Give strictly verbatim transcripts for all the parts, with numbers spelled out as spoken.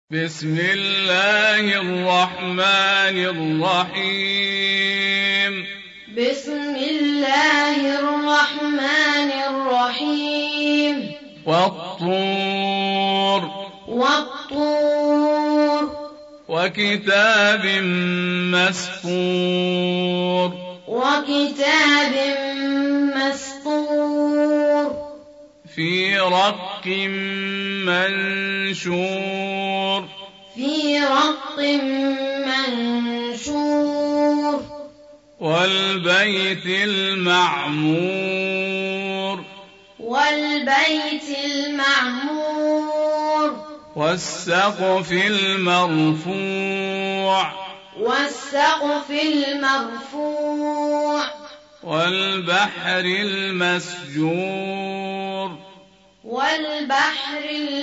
بسم الله الرحمن الرحيم بسم الله الرحمن الرحيم والطور والطور وكتاب مسطور وكتاب مسطور في رق منشور في رق منشور والبيت المعمور والبيت المعمور والسقف المرفوع والسقف المرفوع والبحر المسجور والبحر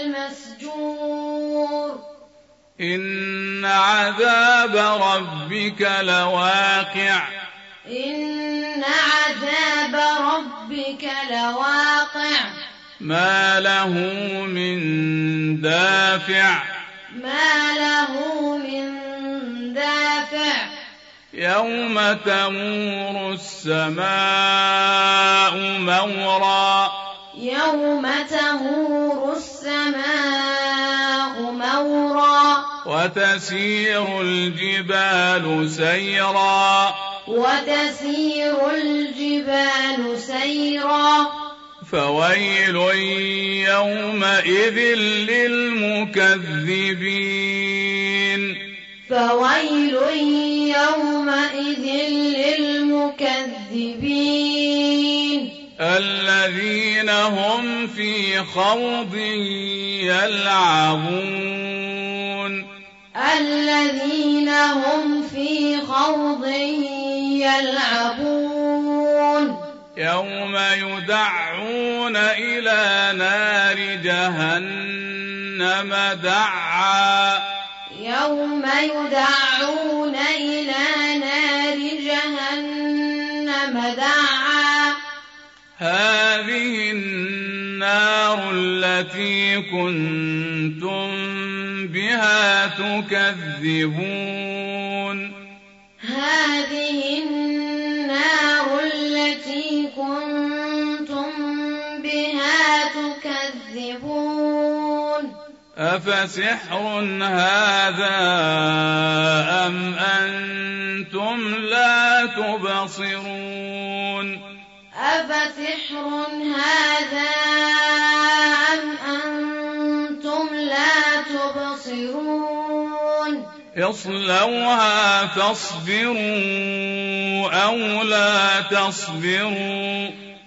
المسجور إن عذاب ربك لواقع إن عذاب ربك لواقع ما له من دافع ما له من دافع يوم تمور السماء مورا يوم تمور السماء مورا وتسير الجبال سيرا وتسير الجبال سيرا فويل يومئذ للمكذبين فويل يومئذ للمكذبين الذين هم في خوض يلعبون الذين هم في خوض يلعبون يوم يدعون إلى نار جهنم دعا يوم يدعون إلى نار جهنم دعا هذه النار التي كنتم بها تكذبون هذه النار التي كنتم بها تكذبون أفسحر هذا أم أنتم لا تبصرون أفسحر هذا أم أنتم لا تبصرون اصلوها فاصبروا أو لا تصبروا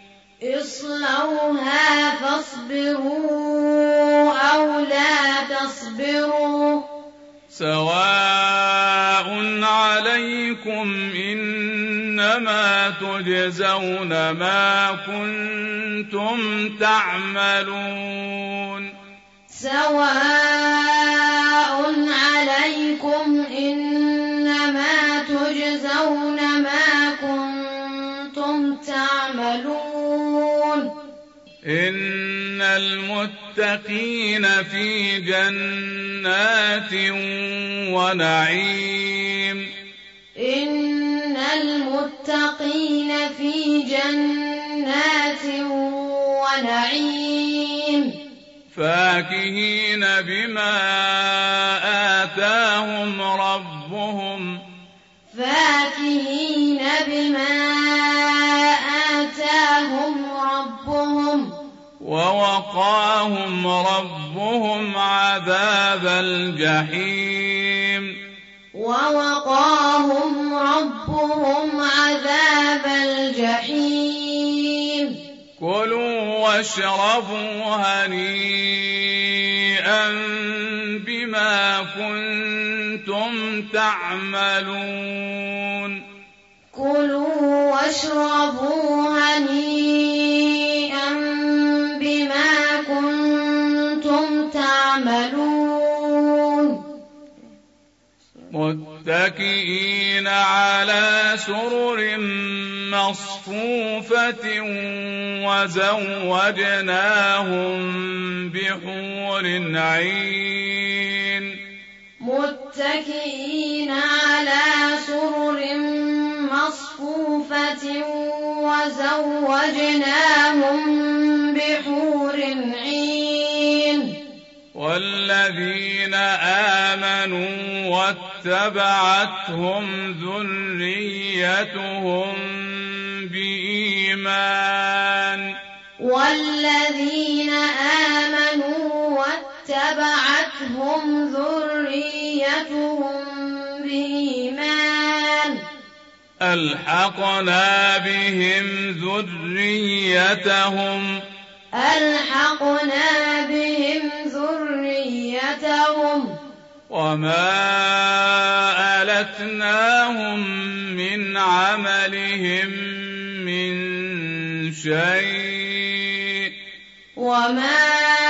اصلوها فاصبروا أو لا تصبروا سواء عليكم إنما تجزون ما كنتم تعملون سواء عليكم إنما تجزون ما كنتم تعملون إن المتقين في جنات ونعيم إن المتقين في جنات ونعيم فاكهين بما آتاهم ربهم فاكهين بما آتاهم ربهم ووقاهم ربهم عذاب الجحيم ووقاهم ربهم عذاب الجحيم كلوا واشربوا هنيئا بما كنتم تعملون كلوا واشربوا هنيئا بما كنتم تعملون متكئين على سرر مصفوفة وزوجناهم بحور عين متكئين على سرر مصفوفة وزوجناهم بحور عين والذين آمنوا واتبعتهم ذريتهم بإيمان والذين آمنوا واتبعتهم ذريتهم بإيمان ألحقنا بهم ذريتهم ألحقنا بهم ذريتهم وما ألتناهم من عملهم من شيء وما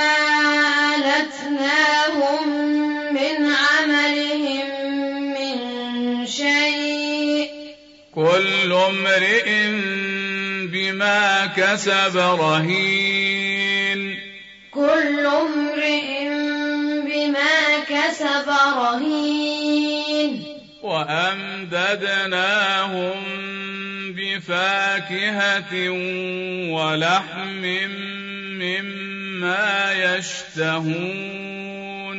ألتناهم من عملهم من شيء كل امرئ بما كسب رهين كل امرئ بما كسب رهين وأمددناهم بفاكهة ولحم مما يشتهون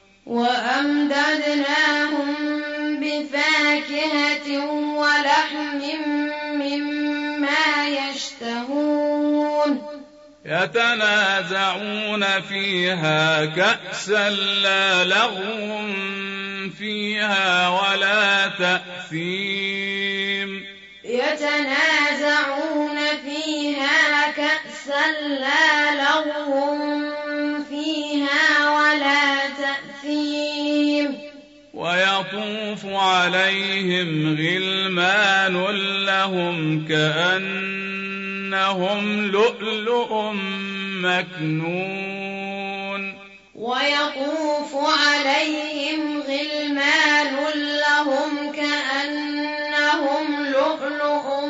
وأمددناهم بفاكهة ولحم مما يشتهون يتنازعون فيها كأسا لا لغو فيها ولا تأثيم يتنازعون فيها كأسا لا لغو فيها ولا تأثيم ويطوف عليهم غلمان لهم كأنهم لؤلؤ مكنون ويطوف عليهم غلمان لهم كأنهم لؤلؤ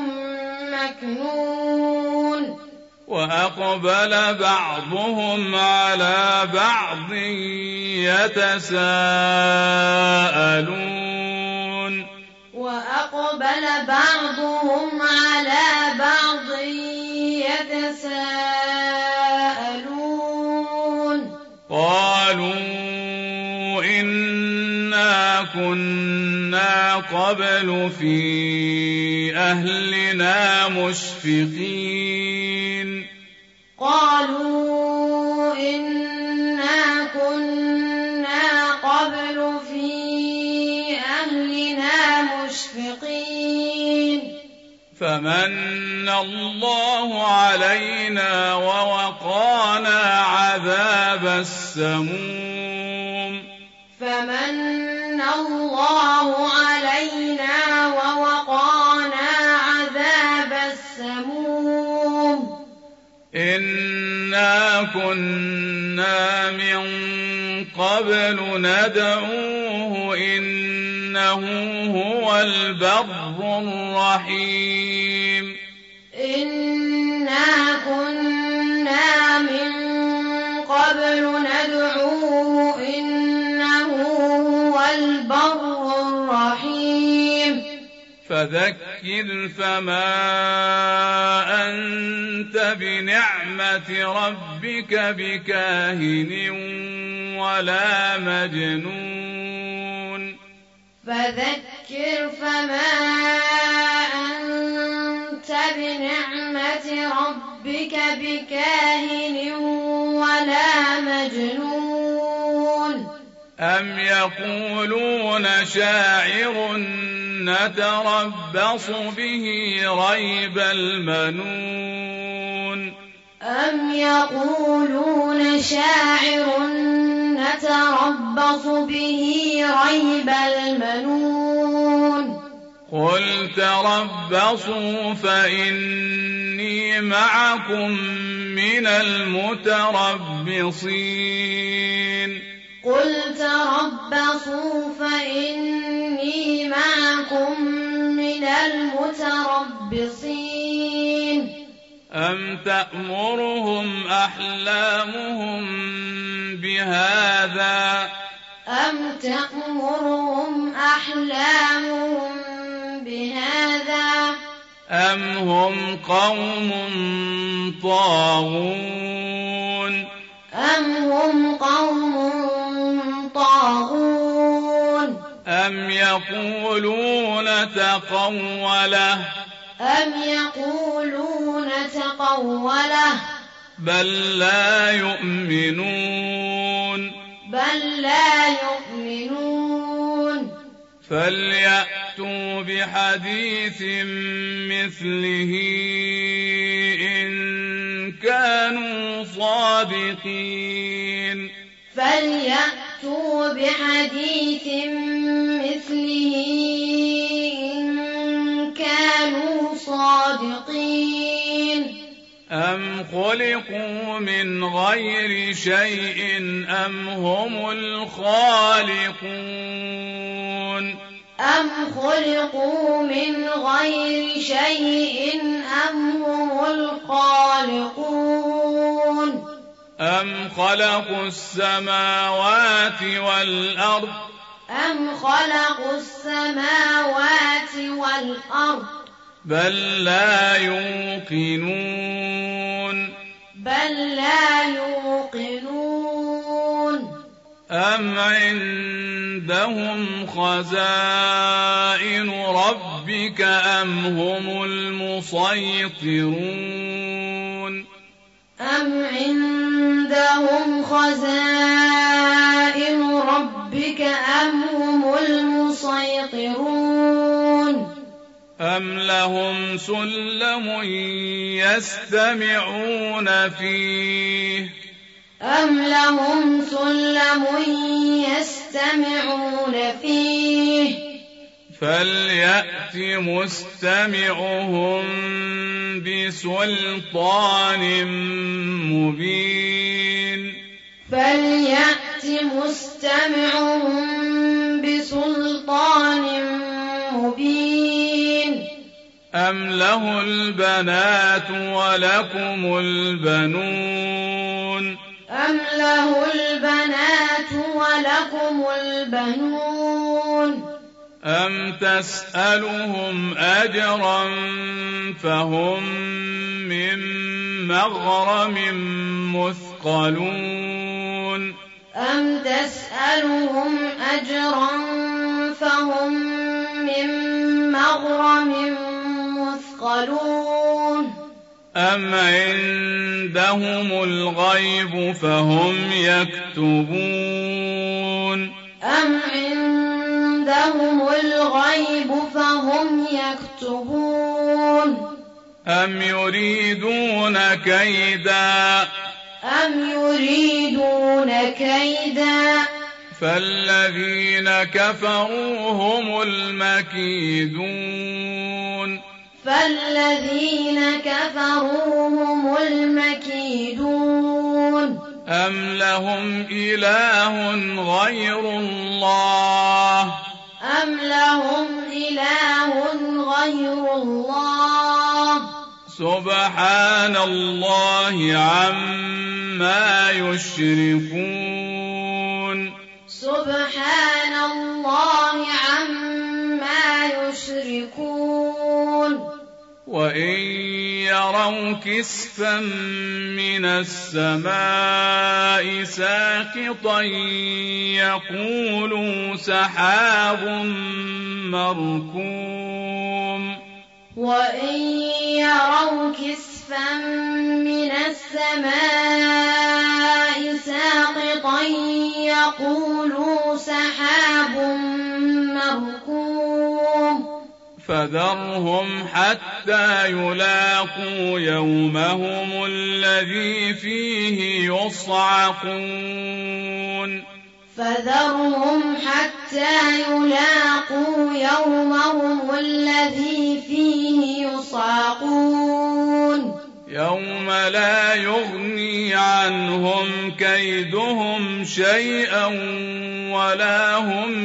مكنون وأقبل بعضهم على بعض يتساءلون وأقبل بعضهم على بعض يتساءلون قالوا إنا كنا قبل في أهلنا مشفقين قالوا إنا كنا قبل في أهلنا مشفقين فمن الله علينا ووقانا عذاب السموم فمن الله علينا ووقانا عذاب السموم إنا كنا من قبل ندعوه إنه هو البر الرحيم إنا كنا من قبل ندعوه إنه هو البر الرحيم فذكر فما أنت بنعمة ربك بكاهن ولا مجنون فذكر فما أنت بنعمة ربك بكاهن ولا مجنون أم يقولون شاعر نتربص به ريب المنون أم يقولون شاعر نتربص به ريب المنون قل تربصوا فإني معكم من المتربصين قل تربصوا فإني معكم من المتربصين أم تأمرهم أحلامهم بهذا أم تأمرهم أحلامهم بهذا أم هم قوم طاغون أم هم قوم طاغون أم يقولون تقوله أم يقولون تقوله بل لا يؤمنون بل لا يؤمنون فليأتوا بحديث مثله إن كانوا صادقين فليأتوا بحديث مثله إن كانوا صادقين أم خلقوا من غير شيء أم هم الخالقون أم خلقوا من غير شيء أم هم الخالقون أم خلقوا السماوات والأرض أم خلقوا السماوات والأرض بل لا يوقنون بل لا يوقنون أم عندهم خزائن ربك أم هم المسيطرون أم عندهم خزائن ربك أم هم المسيطرون أم لهم سلم يستمعون فيه أم لهم سلم يستمعون فيه فليأت مستمعهم بسلطان مبين فليأت مستمعهم بسلطان مبين أم له البنات ولكم البنون أم له البنات ولكم البنون أم تسألهم أجرا فهم من مغرم مثقلون أم تسألهم أجرا فهم من مغرم مثقلون أم عندهم الغيب فهم يكتبون أم عندهم الغيب فهم يكتبون أم يريدون كيدا أم يريدون كيدا فالذين كفروا هم المكيدون فالذين كفروا هم المكيدون أم لهم إله غير الله أم لهم إله غير الله سبحان الله عما يشركون سبحان الله عما يشركون وإن يروا كسفا من السماء ساقطا يقولوا سحاب مركوم وإن يروا كسفا من السماء ساقطا يقولوا سحاب مركوم فذرهم حتى يلاقوا يومهم الذي فيه يصعقون فذرهم حتى يلاقوا يومهم الذي فيه يصعقون يوم لا يغني عنهم كيدهم شيئا ولا هم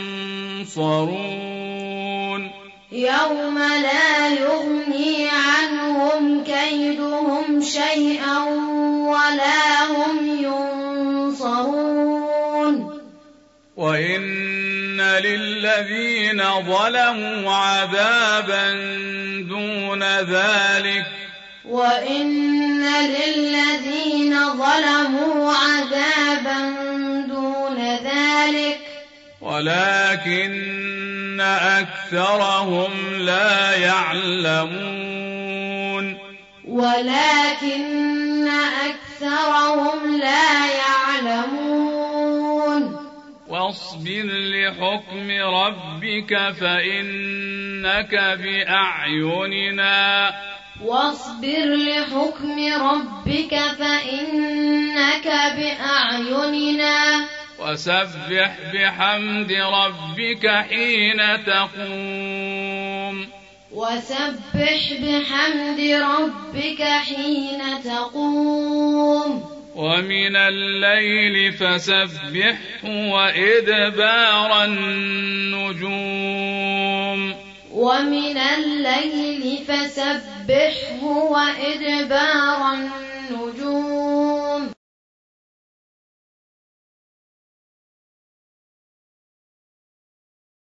ينصرون يوم لا يغني عنهم كيدهم شيئا ولا هم ينصرون وإن للذين ظلموا عذابا دون ذلك وإن للذين ظلموا عذابا دون ذلك ولكن أكثرهم لا يعلمون ولكن أكثرهم لا يعلمون واصبر لحكم ربك فإنك بأعيننا واصبر لحكم ربك فإنك بأعيننا وسبح بحمد ربك حين تقوم وسبح بحمد ربك حين تقوم ومن الليل فسبحه وإدبار النجوم ومن الليل فسبحه وإدبار